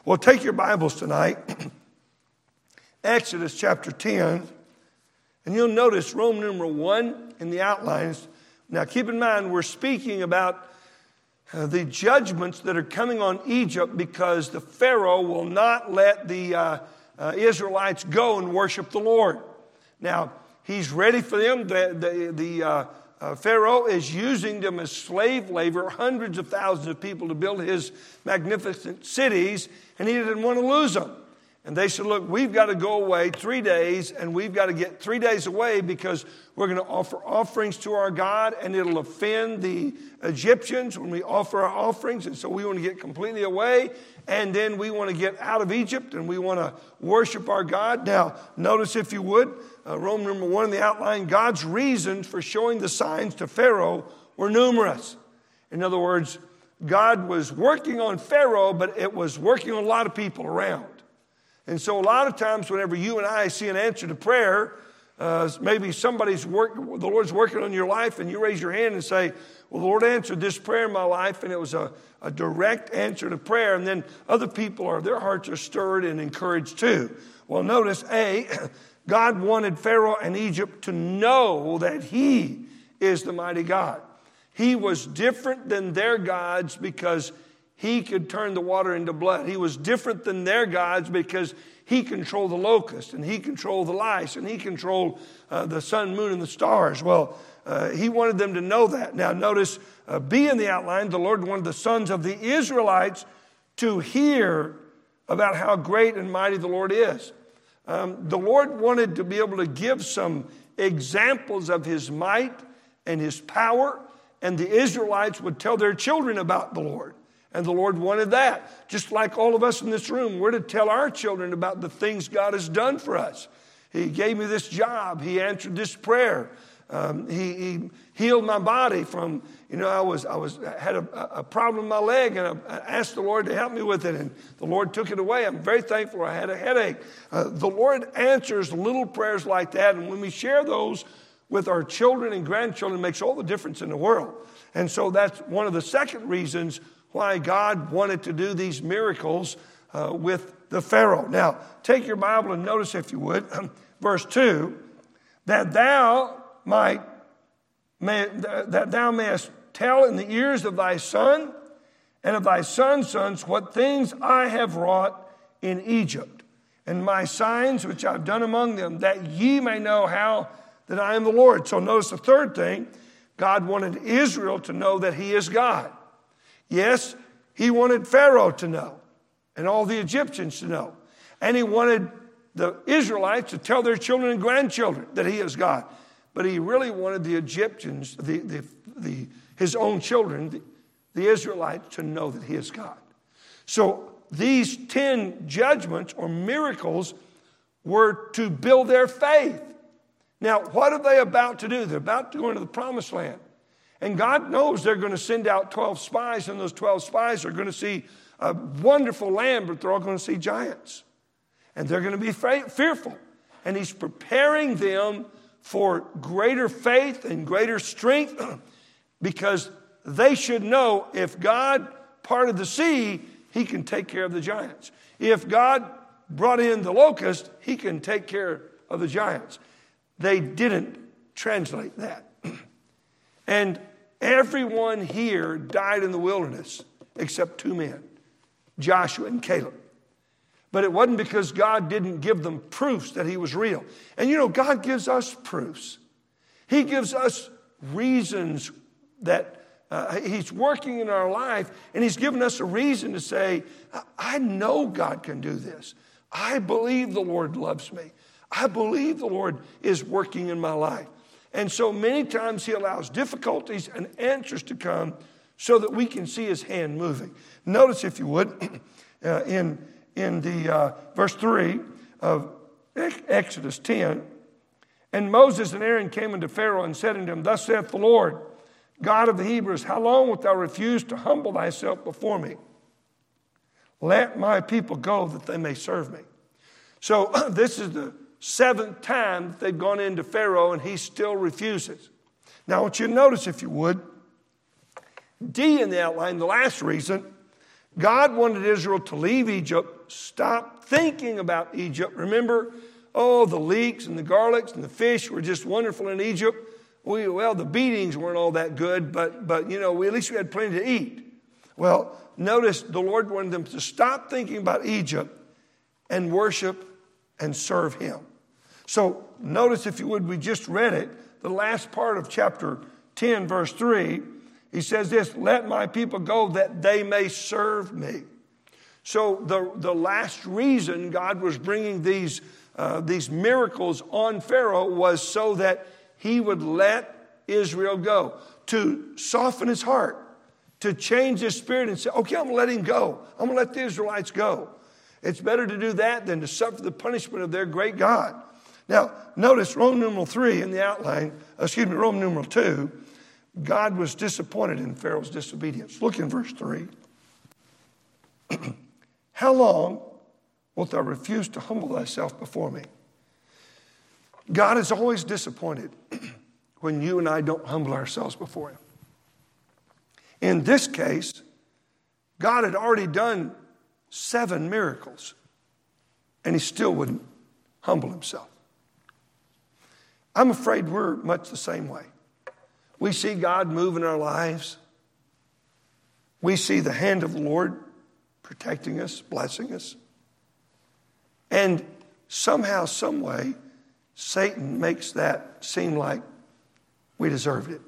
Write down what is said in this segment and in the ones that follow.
Well, take your Bibles tonight, Exodus chapter 10, and you'll notice Roman numeral 1 in the outlines. Now, keep in mind, we're speaking about the judgments that are coming on Egypt because the Pharaoh will not let the Israelites go and worship the Lord. Now, he's ready for them. The Pharaoh is using them as slave labor, hundreds of thousands of people to build his magnificent cities, and he didn't want to lose them. And they said, look, we've got to go away 3 days, and we've got to get 3 days away because we're going to offer offerings to our God, and it'll offend the Egyptians when we offer our offerings. And so we want to get completely away, and then we want to get out of Egypt, and we want to worship our God. Now, notice, if you would, Roman number 1 in the outline, God's reasons for showing the signs to Pharaoh were numerous. In other words, God was working on Pharaoh, but it was working on a lot of people around. And so a lot of times whenever you and I see an answer to prayer, maybe the Lord's working on your life, and you raise your hand and say, well, the Lord answered this prayer in my life, and it was a direct answer to prayer. And then other people, their hearts are stirred and encouraged too. Well, notice, God wanted Pharaoh and Egypt to know that he is the mighty God. He was different than their gods because he could turn the water into blood. He was different than their gods because he controlled the locust, and he controlled the lice, and he controlled the sun, moon, and the stars. Well, he wanted them to know that. Now, notice B in the outline, the Lord wanted the sons of the Israelites to hear about how great and mighty the Lord is. The Lord wanted to be able to give some examples of his might and his power, and the Israelites would tell their children about the Lord. And the Lord wanted that. Just like all of us in this room, we're to tell our children about the things God has done for us. He gave me this job. He answered this prayer. He healed my body from, I had a problem in my leg, and I asked the Lord to help me with it, and the Lord took it away. I'm very thankful. I had a headache. The Lord answers little prayers like that, and when we share those with our children and grandchildren, it makes all the difference in the world. And so that's one of the second reasons why God wanted to do these miracles with the Pharaoh. Now, take your Bible and notice, if you would, verse 2, that thou mayest tell in the ears of thy son and of thy son's sons what things I have wrought in Egypt, and my signs which I've done among them, that ye may know how that I am the Lord. So notice the third thing, God wanted Israel to know that he is God. Yes, he wanted Pharaoh to know and all the Egyptians to know. And he wanted the Israelites to tell their children and grandchildren that he is God. But he really wanted the Egyptians, his own children, the Israelites, to know that he is God. So these 10 judgments or miracles were to build their faith. Now, what are they about to do? They're about to go into the promised land. And God knows they're going to send out 12 spies, and those 12 spies are going to see a wonderful land, but they're all going to see giants. And they're going to be fearful. And he's preparing them for greater faith and greater strength because they should know if God parted the sea, he can take care of the giants. If God brought in the locust, he can take care of the giants. They didn't translate that. And everyone here died in the wilderness except 2 men, Joshua and Caleb. But it wasn't because God didn't give them proofs that he was real. And God gives us proofs. He gives us reasons that he's working in our life, and he's given us a reason to say, I know God can do this. I believe the Lord loves me. I believe the Lord is working in my life. And so many times he allows difficulties and answers to come so that we can see his hand moving. Notice, if you would, in the verse 3 of Exodus 10, and Moses and Aaron came unto Pharaoh and said unto him, Thus saith the Lord, God of the Hebrews, how long wilt thou refuse to humble thyself before me? Let my people go that they may serve me. So this is the 7th time that they've gone into Pharaoh, and he still refuses. Now, I want you to notice, if you would, D in the outline, the last reason, God wanted Israel to leave Egypt, stop thinking about Egypt. Remember, the leeks and the garlics and the fish were just wonderful in Egypt. The beatings weren't all that good, but at least we had plenty to eat. Well, notice the Lord wanted them to stop thinking about Egypt and worship and serve Him. So notice, if you would, we just read it, the last part of chapter 10, verse 3. He says this, let my people go that they may serve me. So the last reason God was bringing these miracles on Pharaoh was so that he would let Israel go, to soften his heart, to change his spirit and say, okay, I'm going to let him go. I'm going to let the Israelites go. It's better to do that than to suffer the punishment of their great God. Now, notice Roman numeral 3 in the outline, Roman numeral 2, God was disappointed in Pharaoh's disobedience. Look in verse 3. How long wilt thou refuse to humble thyself before me? God is always disappointed when you and I don't humble ourselves before Him. In this case, God had already done 7 miracles, and He still wouldn't humble Himself. I'm afraid we're much the same way. We see God move in our lives. We see the hand of the Lord protecting us, blessing us. And somehow, some way, Satan makes that seem like we deserved it,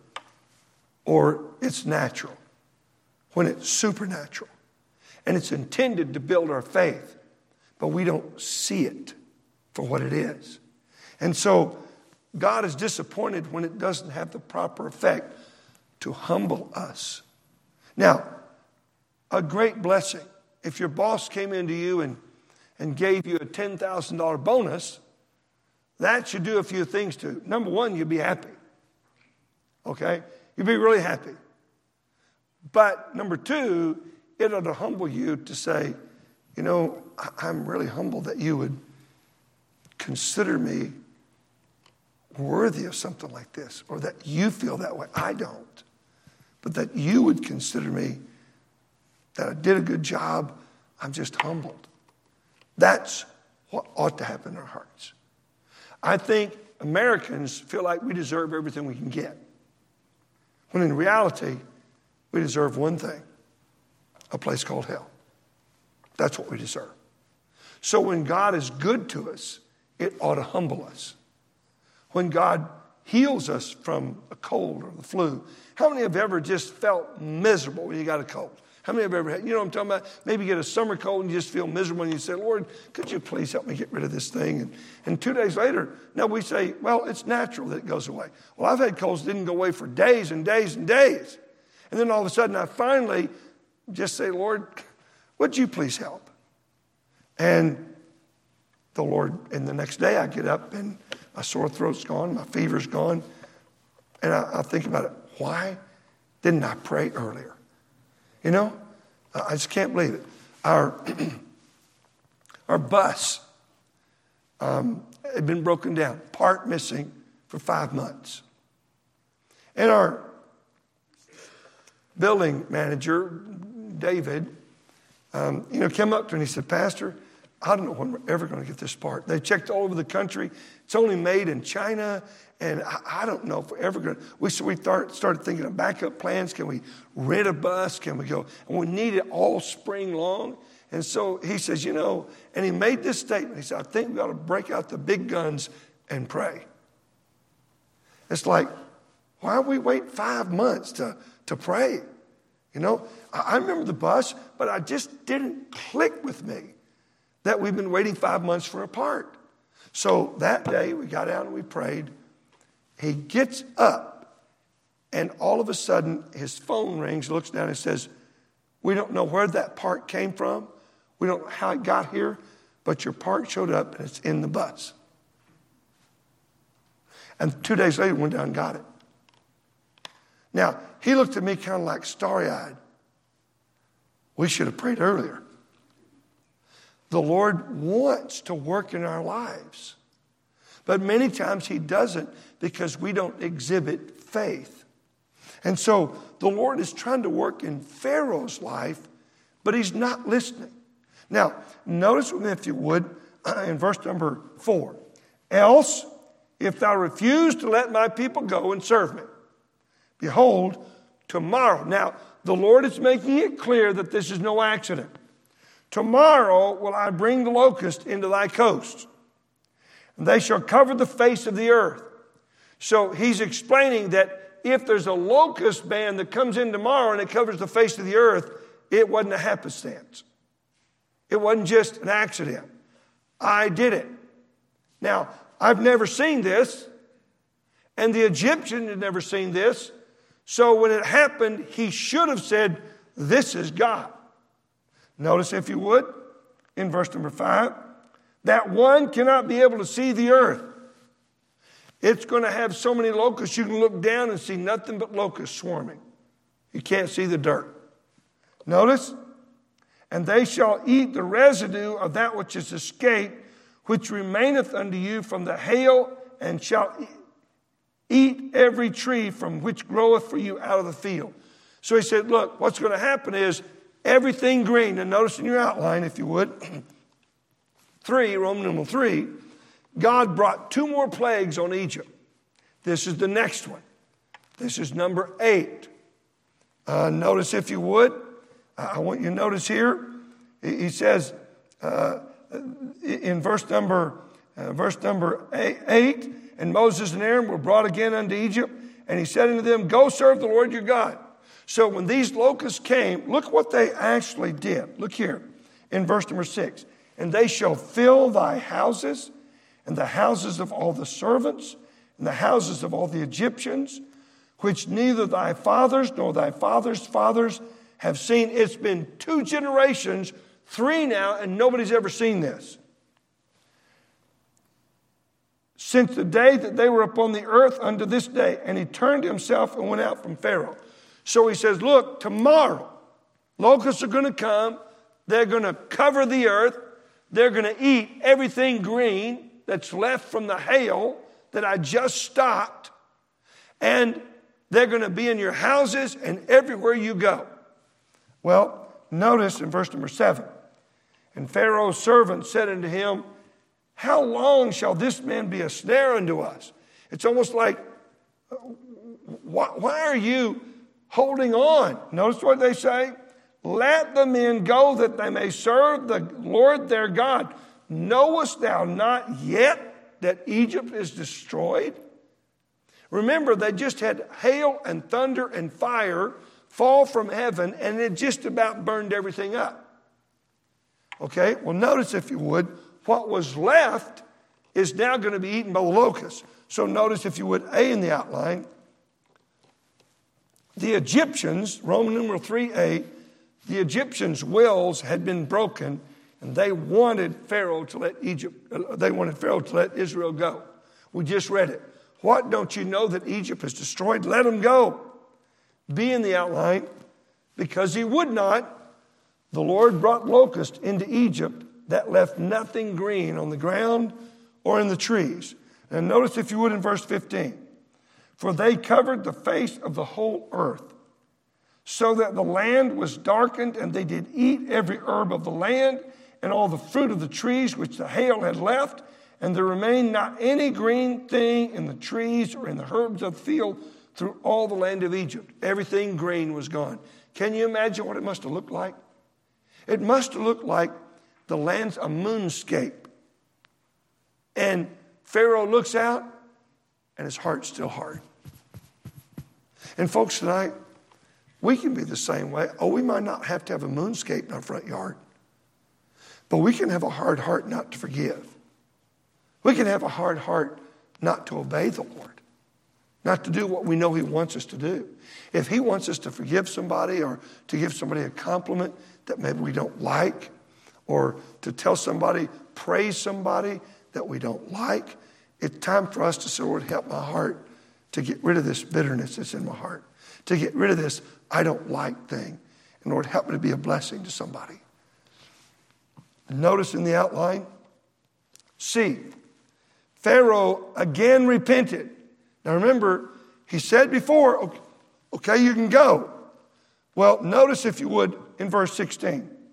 or it's natural, when it's supernatural. And it's intended to build our faith, but we don't see it for what it is. And so God is disappointed when it doesn't have the proper effect to humble us. Now, a great blessing, if your boss came into you and gave you a $10,000 bonus, that should do a few things to. Number one, you'd be happy. Okay? You'd be really happy. But number two, it ought to humble you to say, I'm really humbled that you would consider me worthy of something like this, or that you feel that way. I don't. But that you would consider me, that I did a good job. I'm just humbled. That's what ought to happen in our hearts. I think Americans feel like we deserve everything we can get, when in reality, we deserve one thing, a place called hell. That's what we deserve. So when God is good to us, it ought to humble us. When God heals us from a cold or the flu, how many have ever just felt miserable when you got a cold? How many have ever had, what I'm talking about? Maybe you get a summer cold and you just feel miserable and you say, Lord, could you please help me get rid of this thing? And 2 days later, now we say, well, it's natural that it goes away. Well, I've had colds that didn't go away for days and days and days. And then all of a sudden I finally just say, Lord, would you please help? And the Lord, and the next day I get up and my sore throat's gone, my fever's gone. And I think about it. Why didn't I pray earlier? I just can't believe it. Our bus had been broken down, part missing for 5 months. And our building manager, David, came up to me and he said, Pastor, I don't know when we're ever going to get this part. They checked all over the country. It's only made in China, and I don't know if we're ever going to. We started thinking of backup plans. Can we rent a bus? Can we go? And we need it all spring long. And so he says, and he made this statement. He said, I think we ought to break out the big guns and pray. It's like, why we wait 5 months to pray? I remember the bus, but I just didn't click with me that we've been waiting 5 months for a part. So that day we got out and we prayed. He gets up and all of a sudden his phone rings, looks down and says, we don't know where that part came from. We don't know how it got here, but your part showed up and it's in the bus. And 2 days later, we went down and got it. Now, he looked at me kind of like starry-eyed. We should have prayed earlier. The Lord wants to work in our lives. But many times He doesn't because we don't exhibit faith. And so the Lord is trying to work in Pharaoh's life, but he's not listening. Now, notice with me, if you would, in verse number 4. Else, if thou refuse to let my people go and serve me, behold, tomorrow. Now, the Lord is making it clear that this is no accident. Tomorrow will I bring the locust into thy coast, and they shall cover the face of the earth. So he's explaining that if there's a locust band that comes in tomorrow and it covers the face of the earth, it wasn't a happenstance. It wasn't just an accident. I did it. Now, I've never seen this, and the Egyptian had never seen this. So when it happened, he should have said, this is God. Notice, if you would, in verse number 5, that one cannot be able to see the earth. It's going to have so many locusts, you can look down and see nothing but locusts swarming. You can't see the dirt. Notice, and they shall eat the residue of that which is escaped, which remaineth unto you from the hail, and shall eat every tree from which groweth for you out of the field. So he said, look, what's going to happen is everything green, and notice in your outline, if you would, 3, Roman numeral 3, God brought 2 more plagues on Egypt. This is the next one. This is number 8. Notice, if you would, I want you to notice here, he says in verse number 8, and Moses and Aaron were brought again unto Egypt, and he said unto them, go serve the Lord your God. So when these locusts came, look what they actually did. Look here in verse number 6. And they shall fill thy houses, and the houses of all the servants, and the houses of all the Egyptians, which neither thy fathers nor thy fathers' fathers have seen. It's been 2 generations, 3 now, and nobody's ever seen this. Since the day that they were upon the earth unto this day. And he turned himself and went out from Pharaoh. So he says, look, tomorrow, locusts are going to come. They're going to cover the earth. They're going to eat everything green that's left from the hail that I just stopped. And they're going to be in your houses and everywhere you go. Well, notice in verse number 7. And Pharaoh's servant said unto him, how long shall this man be a snare unto us? It's almost like, why are you holding on? Notice what they say. Let the men go that they may serve the Lord their God. Knowest thou not yet that Egypt is destroyed? Remember, they just had hail and thunder and fire fall from heaven, and it just about burned everything up. Okay, well, notice, if you would, what was left is now going to be eaten by the locusts. So notice, if you would, A in the outline. The Egyptians, Roman numeral 3a, the Egyptians' wills had been broken, and they wanted Pharaoh to let Israel go. We just read it. What, don't you know that Egypt is destroyed? Let them go. B in the outline, because he would not, the Lord brought locusts into Egypt that left nothing green on the ground or in the trees. And notice, if you would, in verse 15. For they covered the face of the whole earth, so that the land was darkened, and they did eat every herb of the land, and all the fruit of the trees which the hail had left, and there remained not any green thing in the trees or in the herbs of the field through all the land of Egypt. Everything green was gone. Can you imagine what it must have looked like? It must have looked like the land's a moonscape. And Pharaoh looks out, and his heart's still hard. And folks, tonight, we can be the same way. Oh, we might not have to have a moonscape in our front yard, but we can have a hard heart not to forgive. We can have a hard heart not to obey the Lord, not to do what we know he wants us to do. If he wants us to forgive somebody, or to give somebody a compliment that maybe we don't like, or to tell somebody, praise somebody that we don't like, it's time for us to say, Lord, help my heart to get rid of this bitterness that's in my heart, to get rid of this I don't like thing. And Lord, help me to be a blessing to somebody. Notice in the outline, C, Pharaoh again repented. Now remember, he said before, okay, you can go. Well, notice, if you would, in verse 16.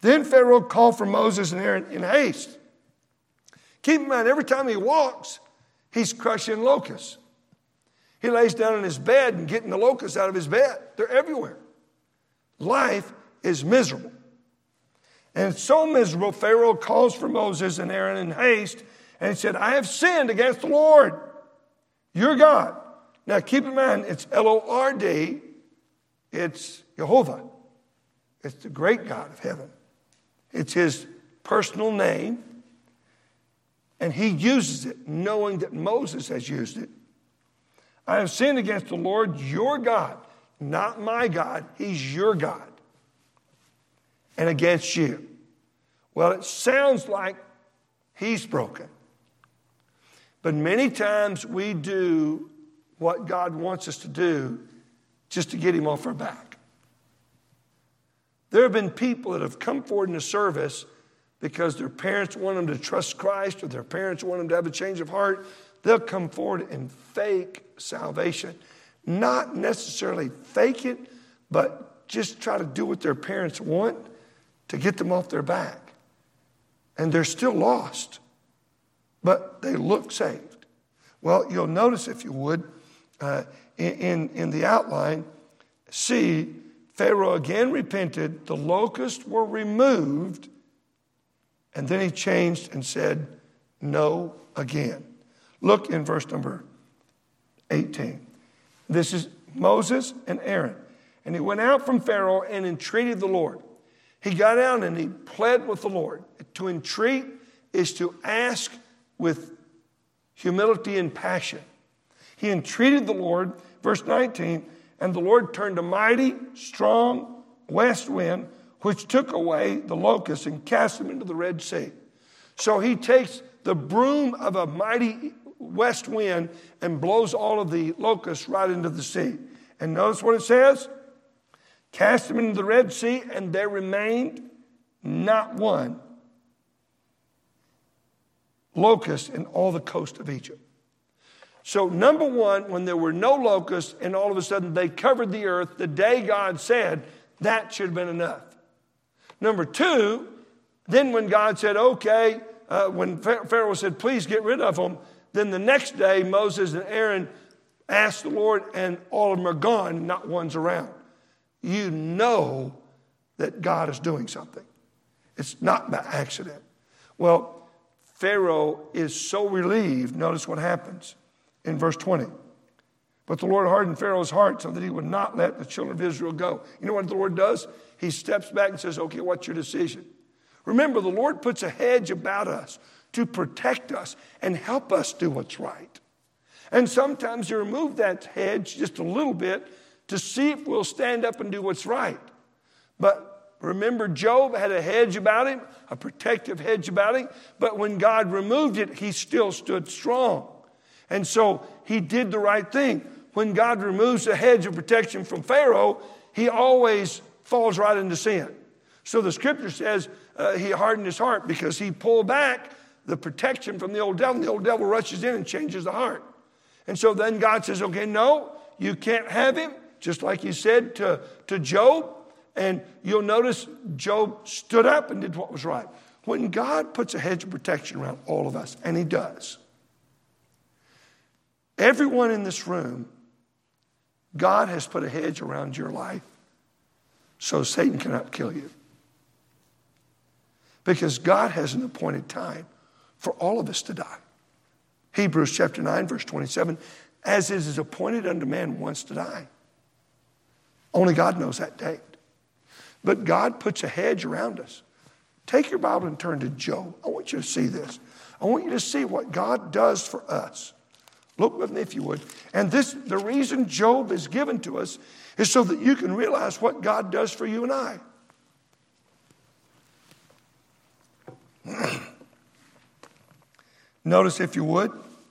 Then Pharaoh called for Moses and Aaron in haste. Keep in mind, every time he walks, he's crushing locusts. He lays down in his bed and getting the locusts out of his bed. They're everywhere. Life is miserable. And it's so miserable, Pharaoh calls for Moses and Aaron in haste, and he said, I have sinned against the Lord, your God. Now keep in mind, it's L-O-R-D, it's Jehovah. It's the great God of heaven. It's his personal name, and he uses it knowing that Moses has used it. I have sinned against the Lord, your God, not my God. He's your God. And against you. Well, it sounds like he's broken. But many times we do what God wants us to do just to get him off our back. There have been people that have come forward in the service because their parents want them to trust Christ or their parents want them to have a change of heart. They'll come forward and fake salvation. Not necessarily fake it, but just try to do what their parents want to get them off their back. And they're still lost, but they look saved. Well, you'll notice, if you would, in the outline, see, Pharaoh again repented, the locusts were removed, and then he changed and said, no again. Look in verse number 18. This is Moses and Aaron. And he went out from Pharaoh and entreated the Lord. He got out and he pled with the Lord. To entreat is to ask with humility and passion. He entreated the Lord, verse 19, and the Lord turned a mighty, strong west wind, which took away the locusts and cast them into the Red Sea. So he takes the broom of a mighty west wind and blows all of the locusts right into the sea. And notice what it says. Cast them into the Red Sea, and there remained not one locust in all the coast of Egypt. So number one, when there were no locusts and all of a sudden they covered the earth, the day God said, that should have been enough. Number two, then when God said, okay, when Pharaoh said, please get rid of them, then the next day Moses and Aaron asked the Lord, and all of them are gone, not one's around. You know that God is doing something. It's not by accident. Well, Pharaoh is so relieved. Notice what happens in verse 20. But the Lord hardened Pharaoh's heart so that he would not let the children of Israel go. You know what the Lord does? He steps back and says, okay, what's your decision? Remember, the Lord puts a hedge about us to protect us and help us do what's right. And sometimes you remove that hedge just a little bit to see if we'll stand up and do what's right. But remember, Job had a hedge about him, a protective hedge about him. But when God removed it, he still stood strong. And so he did the right thing. When God removes a hedge of protection from Pharaoh, he always falls right into sin. So the scripture says he hardened his heart because he pulled back the protection from the old devil. And the old devil rushes in and changes the heart. And so then God says, okay, no, you can't have him. Just like he said to Job. And you'll notice Job stood up and did what was right. When God puts a hedge of protection around all of us, and he does, everyone in this room, God has put a hedge around your life so Satan cannot kill you. Because God has an appointed time for all of us to die. Hebrews chapter 9, verse 27, as it is appointed unto man once to die. Only God knows that date. But God puts a hedge around us. Take your Bible and turn to Job. I want you to see this. I want you to see what God does for us. Look with me if you would. And the reason Job is given to us is so that you can realize what God does for you and I. Notice if you would.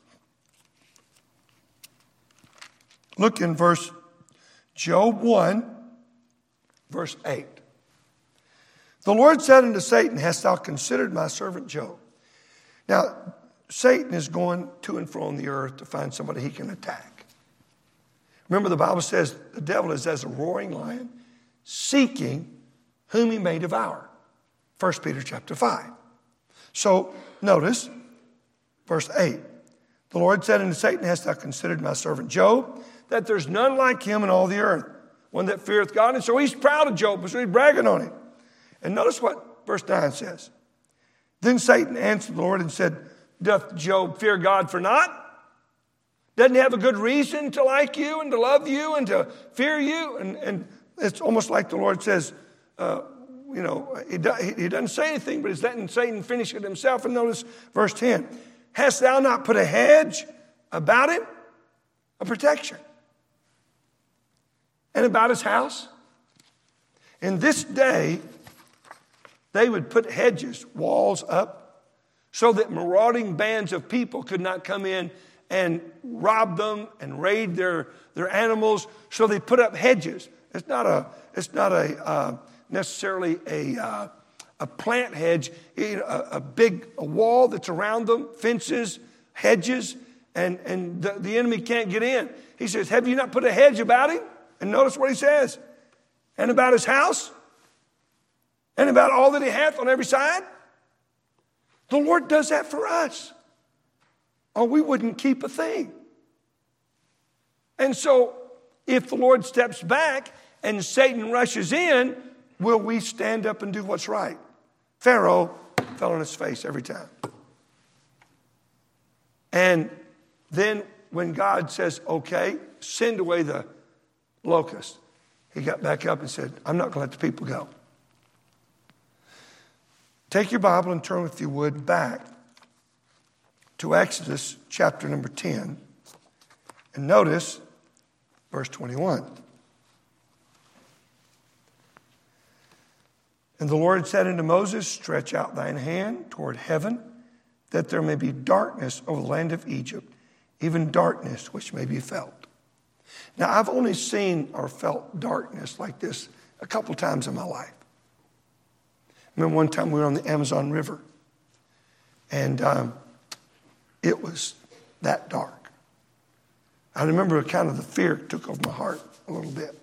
Look in Job 1, verse 8. The Lord said unto Satan, hast thou considered my servant Job? Now, Satan is going to and fro on the earth to find somebody he can attack. Remember, the Bible says the devil is as a roaring lion, seeking whom he may devour. 1 Peter chapter 5. So notice verse 8. The Lord said unto Satan, hast thou considered my servant Job, that there's none like him in all the earth, one that feareth God? And so he's proud of Job, so he's bragging on him. And notice what verse 9 says. Then Satan answered the Lord and said, doth Job fear God for naught? Doesn't he have a good reason to like you and to love you and to fear you? And it's almost like the Lord says, he doesn't say anything, but he's letting Satan finish it himself. And notice verse 10. Hast thou not put a hedge about him? A protection. And about his house? In this day, they would put hedges, walls up, so that marauding bands of people could not come in and rob them and raid their animals. So they put up hedges. It's not necessarily a plant hedge, a wall that's around them, fences, hedges, and the enemy can't get in. He says, have you not put a hedge about him? And notice what he says. And about his house? And about all that he hath on every side? The Lord does that for us, or we wouldn't keep a thing. And so if the Lord steps back and Satan rushes in, will we stand up and do what's right? Pharaoh fell on his face every time. And then when God says, okay, send away the locust, he got back up and said, I'm not going to let the people go. Take your Bible and turn, if you would, back to Exodus chapter number 10. And notice verse 21. And the Lord said unto Moses, stretch out thine hand toward heaven, that there may be darkness over the land of Egypt, even darkness which may be felt. Now, I've only seen or felt darkness like this a couple times in my life. I remember one time we were on the Amazon River, and it was that dark. I remember kind of the fear took over my heart a little bit.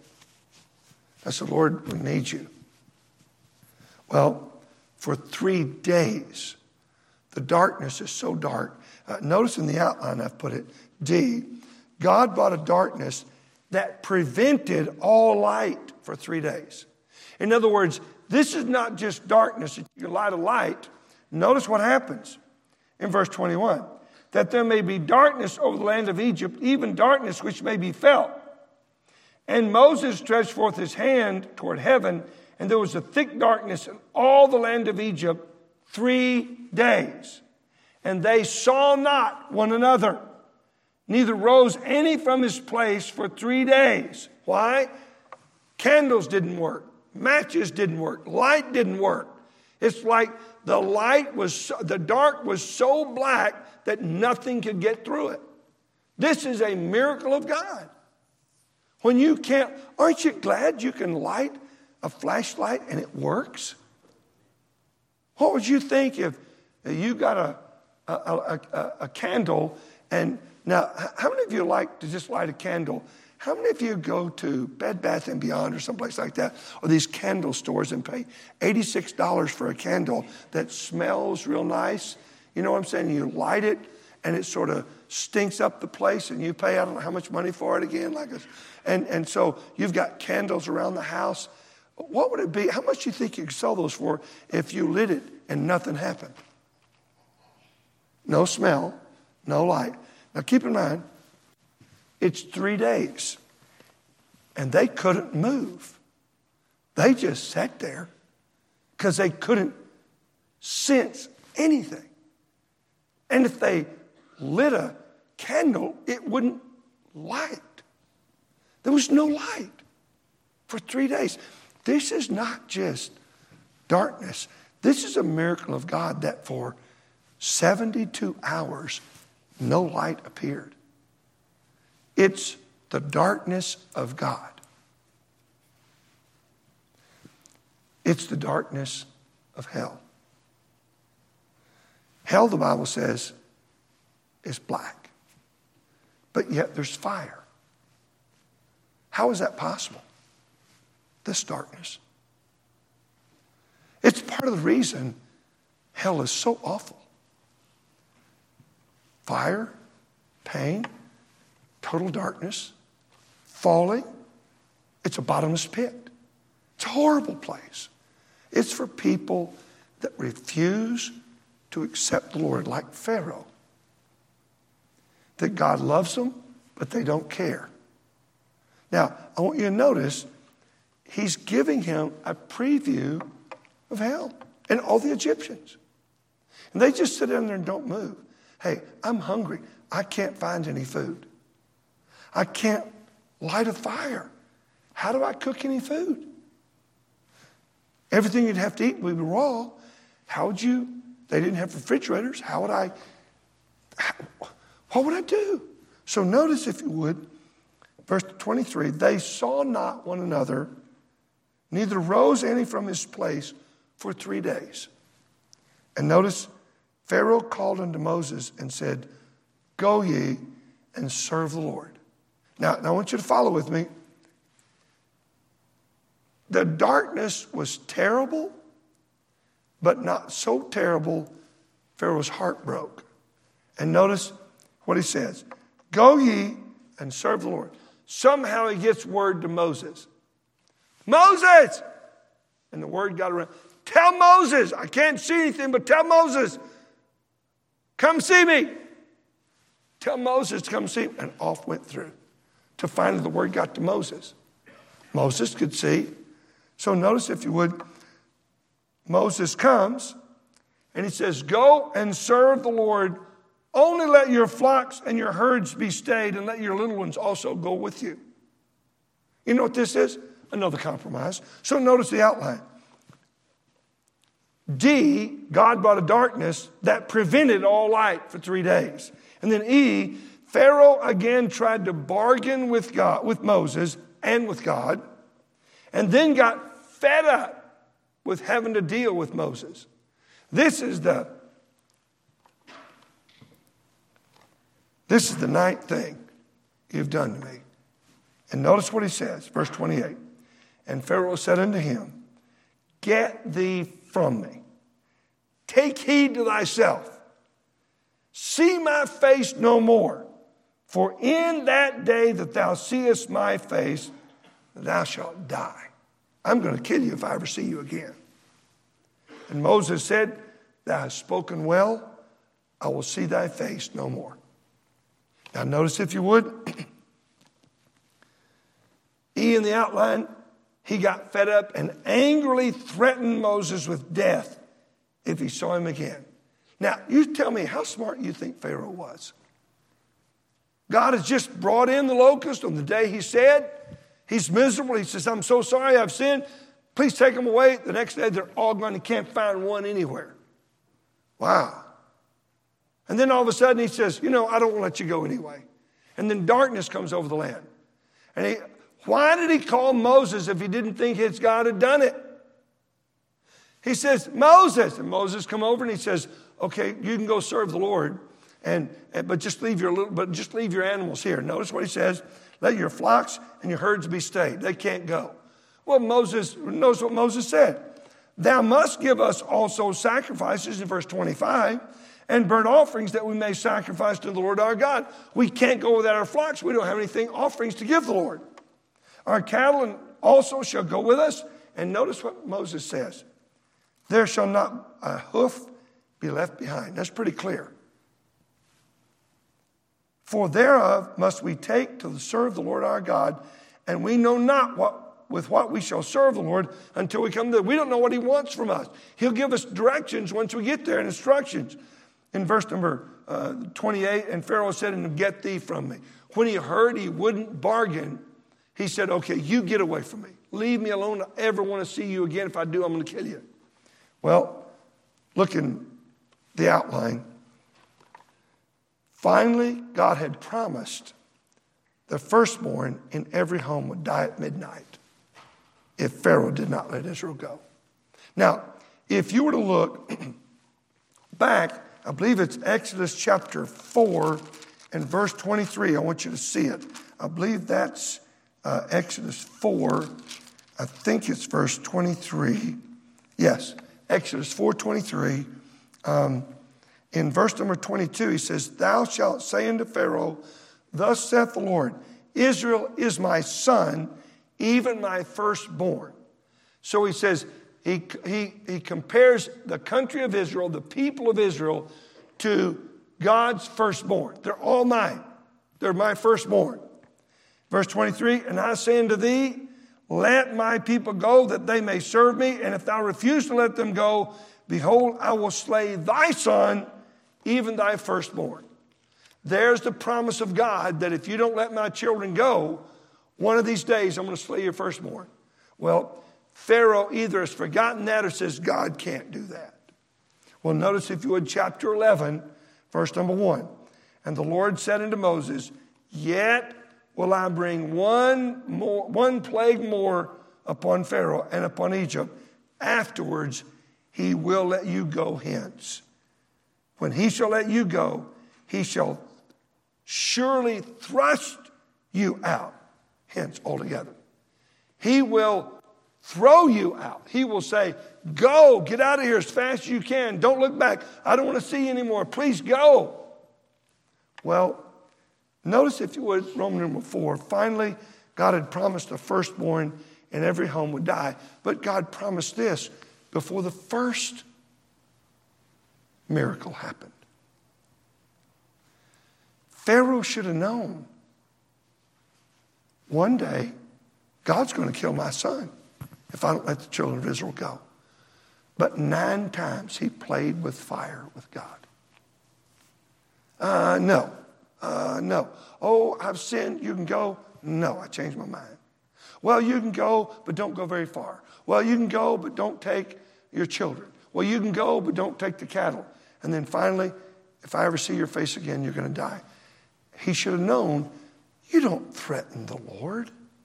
I said, Lord, we need you. Well, for 3 days, the darkness is so dark. Notice in the outline I've put it, D, God brought a darkness that prevented all light for 3 days. In other words, this is not just darkness that you light a light. Notice what happens in verse 21. That there may be darkness over the land of Egypt, even darkness which may be felt. And Moses stretched forth his hand toward heaven, and there was a thick darkness in all the land of Egypt 3 days. And they saw not one another, neither rose any from his place for 3 days. Why? Candles didn't work. Matches didn't work. Light didn't work. It's like the dark was so black that nothing could get through it. This is a miracle of God. When you can't, aren't you glad you can light a flashlight and it works? What would you think if you got a candle? And now, how many of you like to just light a candle? How many of you go to Bed Bath & Beyond or someplace like that, or these candle stores, and pay $86 for a candle that smells real nice? You know what I'm saying? You light it, and it sort of stinks up the place, and you pay, I don't know how much money for it again. And so you've got candles around the house. What would it be? How much do you think you could sell those for if you lit it and nothing happened? No smell, no light. Now keep in mind, it's 3 days, and they couldn't move. They just sat there because they couldn't sense anything. And if they lit a candle, it wouldn't light. There was no light for 3 days. This is not just darkness. This is a miracle of God that for 72 hours, no light appeared. It's the darkness of God. It's the darkness of hell. Hell, the Bible says, is black. But yet there's fire. How is that possible? This darkness. It's part of the reason hell is so awful. Fire, pain, total darkness, falling. It's a bottomless pit. It's a horrible place. It's for people that refuse to accept the Lord, like Pharaoh. That God loves them, but they don't care. Now, I want you to notice, he's giving him a preview of hell and all the Egyptians. And they just sit down there and don't move. Hey, I'm hungry. I can't find any food. I can't light a fire. How do I cook any food? Everything you'd have to eat would be raw. How would you? They didn't have refrigerators. What would I do? So notice, if you would, verse 23, they saw not one another, neither rose any from his place for 3 days. And notice, Pharaoh called unto Moses and said, go ye and serve the Lord. Now I want you to follow with me. The darkness was terrible, but not so terrible, Pharaoh's heart broke. And notice what he says. Go ye and serve the Lord. Somehow he gets word to Moses. Moses! And the word got around. Tell Moses. I can't see anything, but tell Moses. Come see me. Tell Moses to come see me. And off went through. To finally the word got to Moses. Moses could see. So notice, if you would, Moses comes and he says, go and serve the Lord. Only let your flocks and your herds be stayed, and let your little ones also go with you. You know what this is? Another compromise. So notice the outline. D, God brought a darkness that prevented all light for 3 days. And then E, Pharaoh again tried to bargain with God, with Moses and with God, and then got fed up with having to deal with Moses. This is the ninth thing you've done to me. And notice what he says, verse 28. And Pharaoh said unto him, get thee from me. Take heed to thyself. See my face no more. For in that day that thou seest my face, thou shalt die. I'm going to kill you if I ever see you again. And Moses said, thou hast spoken well. I will see thy face no more. Now notice, if you would, E in the outline, he got fed up and angrily threatened Moses with death if he saw him again. Now, you tell me how smart you think Pharaoh was. God has just brought in the locust on the day he said. He's miserable. He says, I'm so sorry I've sinned. Please take them away. The next day, they're all gone. He can't find one anywhere. Wow. And then all of a sudden he says, I don't want to let you go anyway. And then darkness comes over the land. And why did he call Moses if he didn't think his God had done it? He says, Moses. And Moses come over and he says, okay, you can go serve the Lord, but just leave your animals here. Notice what he says. Let your flocks and your herds be stayed. They can't go. Well, Moses knows what Moses said. Thou must give us also sacrifices in verse 25 and burnt offerings that we may sacrifice to the Lord our God. We can't go without our flocks. We don't have anything, offerings to give the Lord. Our cattle also shall go with us. And notice what Moses says. There shall not a hoof be left behind. That's pretty clear. For thereof must we take to serve the Lord our God, and we know not with what we shall serve the Lord until we come there. We don't know what he wants from us. He'll give us directions once we get there and instructions. In verse number 28, and Pharaoh said, and get thee from me. When he heard he wouldn't bargain, he said, okay, you get away from me. Leave me alone. I don't ever want to see you again. If I do, I'm going to kill you. Well, look in the outline. Finally, God had promised the firstborn in every home would die at midnight if Pharaoh did not let Israel go. Now, if you were to look back, I believe it's Exodus chapter 4 and verse 23. I want you to see it. I believe that's Exodus 4. I think it's verse 23. Yes. Exodus 4:23. In verse number 22, he says, thou shalt say unto Pharaoh, thus saith the Lord, Israel is my son, even my firstborn. So he says, he compares the country of Israel, the people of Israel, to God's firstborn. They're all mine. They're my firstborn. Verse 23, and I say unto thee, let my people go that they may serve me. And if thou refuse to let them go, behold, I will slay thy son, even thy firstborn. There's the promise of God that if you don't let my children go, one of these days I'm going to slay your firstborn. Well, Pharaoh either has forgotten that or says God can't do that. Well, notice if you would chapter 11, verse number 1. And the Lord said unto Moses, yet will I bring one plague more upon Pharaoh and upon Egypt. Afterwards, he will let you go hence. When he shall let you go, he shall surely thrust you out hence altogether. He will throw you out. He will say, go, get out of here as fast as you can. Don't look back. I don't want to see you anymore. Please go. Well, notice if you would, Roman number 4, finally, God had promised the firstborn in every home would die. But God promised this before the first miracle happened. Pharaoh should have known one day God's going to kill my son if I don't let the children of Israel go. But 9 times he played with fire with God. No. Oh, I've sinned. You can go. No, I changed my mind. Well, you can go, but don't go very far. Well, you can go, but don't take your children. Well, you can go, but don't take the cattle. And then finally, if I ever see your face again, you're going to die. He should have known, you don't threaten the Lord.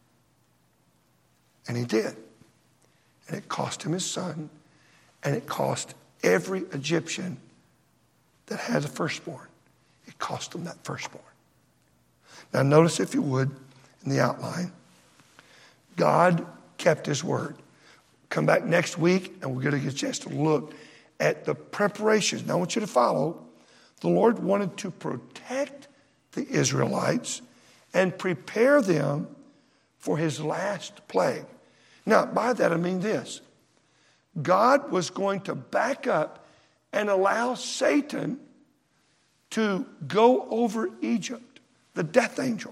And he did. And it cost him his son, and it cost every Egyptian that had a firstborn. It cost them that firstborn. Now notice, if you would, in the outline, God kept his word. Come back next week, and we're going to get a chance to look at the preparations. Now I want you to follow. The Lord wanted to protect the Israelites and prepare them for his last plague. Now, by that I mean this. God was going to back up and allow Satan to go over Egypt, the death angel.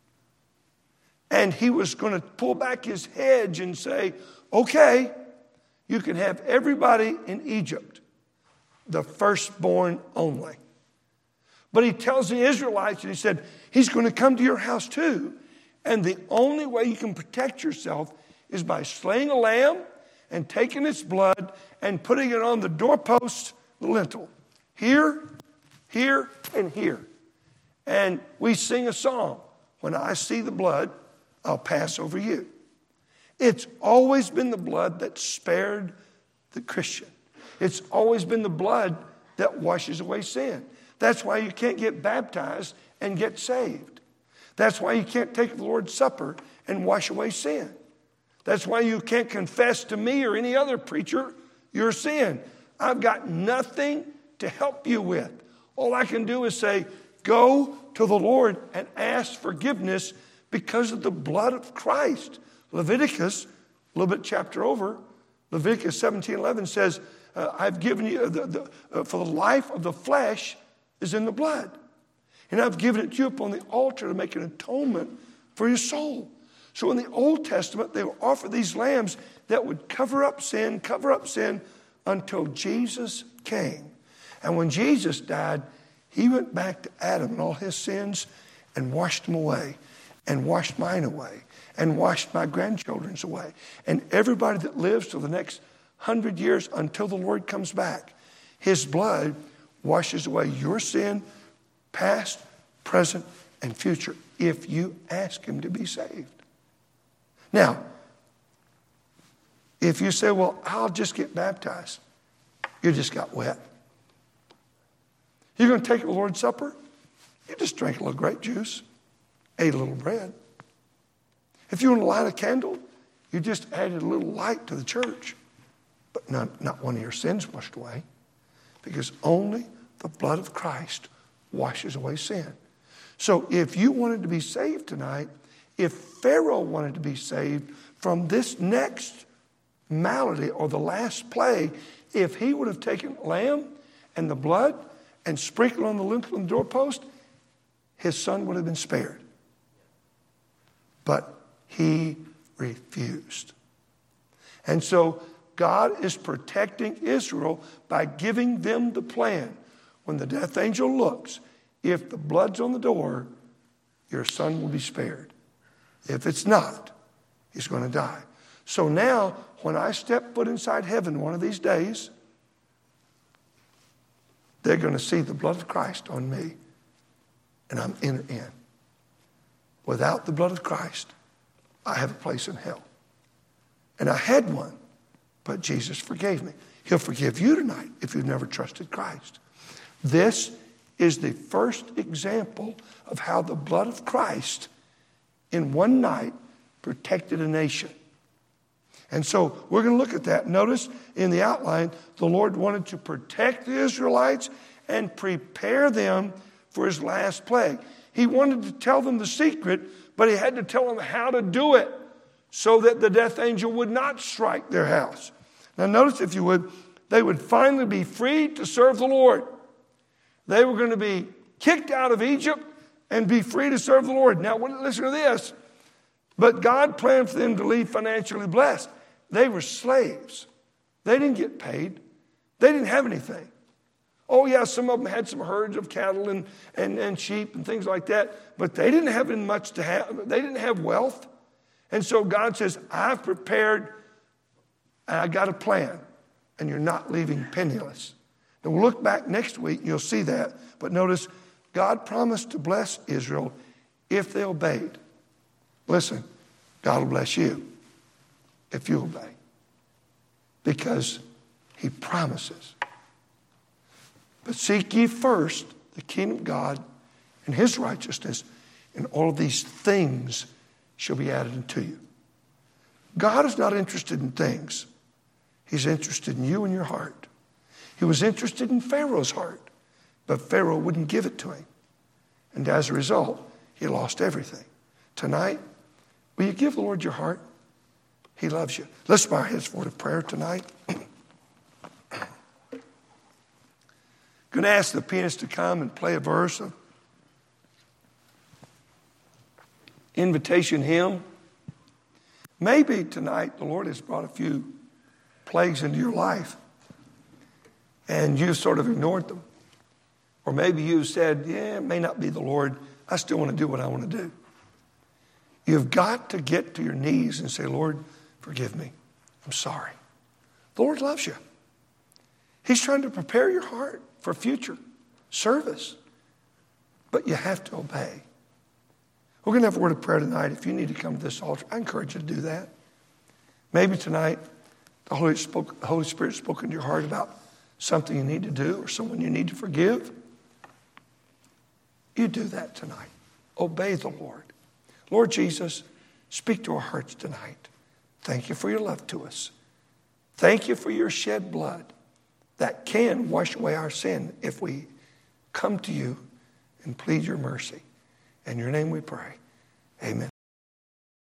And he was going to pull back his hedge and say, okay, you can have everybody in Egypt, the firstborn only. But he tells the Israelites, and he said, he's going to come to your house too. And the only way you can protect yourself is by slaying a lamb and taking its blood and putting it on the doorpost, the lintel. Here, here, and here. And we sing a song. When I see the blood, I'll pass over you. It's always been the blood that spared the Christian. It's always been the blood that washes away sin. That's why you can't get baptized and get saved. That's why you can't take the Lord's Supper and wash away sin. That's why you can't confess to me or any other preacher your sin. I've got nothing to help you with. All I can do is say, go to the Lord and ask forgiveness because of the blood of Christ. Leviticus, a little bit chapter over, Leviticus 17:11 says, I've given you, for the life of the flesh is in the blood. And I've given it to you upon the altar to make an atonement for your soul. So in the Old Testament, they would offer these lambs that would cover up sin until Jesus came. And when Jesus died, he went back to Adam and all his sins and washed them away, and washed mine away, and washed my grandchildren's away. And everybody that lives till the next 100 years until the Lord comes back, his blood washes away your sin, past, present, and future, if you ask him to be saved. Now, if you say, well, I'll just get baptized, you just got wet. You're going to take the Lord's Supper? You just drank a little grape juice, ate a little bread. If you want to light a candle, you just added a little light to the church. but not one of your sins washed away, because only the blood of Christ washes away sin. So if you wanted to be saved tonight, if Pharaoh wanted to be saved from this next malady or the last plague, if he would have taken lamb and the blood and sprinkled on the lintel and the doorpost, his son would have been spared. But he refused. And so God is protecting Israel by giving them the plan. When the death angel looks, if the blood's on the door, your son will be spared. If it's not, he's going to die. So now, when I step foot inside heaven one of these days, they're going to see the blood of Christ on me, and I'm in. Without the blood of Christ, I have a place in hell. And I had one, but Jesus forgave me. He'll forgive you tonight if you've never trusted Christ. This is the first example of how the blood of Christ in one night protected a nation. And so we're going to look at that. Notice in the outline, the Lord wanted to protect the Israelites and prepare them for his last plague. He wanted to tell them the secret, but he had to tell them how to do it so that the death angel would not strike their house. Now notice, if you would, they would finally be free to serve the Lord. They were going to be kicked out of Egypt and be free to serve the Lord. Now listen to this. But God planned for them to leave financially blessed. They were slaves. They didn't get paid. They didn't have anything. Oh yeah, some of them had some herds of cattle and sheep and things like that, but they didn't have much to have. They didn't have wealth. And so God says, I've prepared, and I got a plan, and you're not leaving penniless. And we'll look back next week, and you'll see that. But notice, God promised to bless Israel if they obeyed. Listen, God will bless you if you obey, because he promises. But seek ye first the kingdom of God and his righteousness, and all of these things shall be added unto you. God is not interested in things. He's interested in you and your heart. He was interested in Pharaoh's heart, but Pharaoh wouldn't give it to him. And as a result, he lost everything. Tonight, will you give the Lord your heart? He loves you. Let's bow our heads for a prayer tonight. Going to ask the pianist to come and play a verse of invitation hymn. Maybe tonight the Lord has brought a few plagues into your life and you sort of ignored them. Or maybe you said, yeah, it may not be the Lord. I still want to do what I want to do. You've got to get to your knees and say, Lord, forgive me. I'm sorry. The Lord loves you. He's trying to prepare your heart for future service. But you have to obey. We're going to have a word of prayer tonight. If you need to come to this altar, I encourage you to do that. Maybe tonight the Holy Spirit spoke into your heart about something you need to do or someone you need to forgive. You do that tonight. Obey the Lord. Lord Jesus, speak to our hearts tonight. Thank you for your love to us. Thank you for your shed blood that can wash away our sin if we come to you and plead your mercy. In your name we pray. Amen.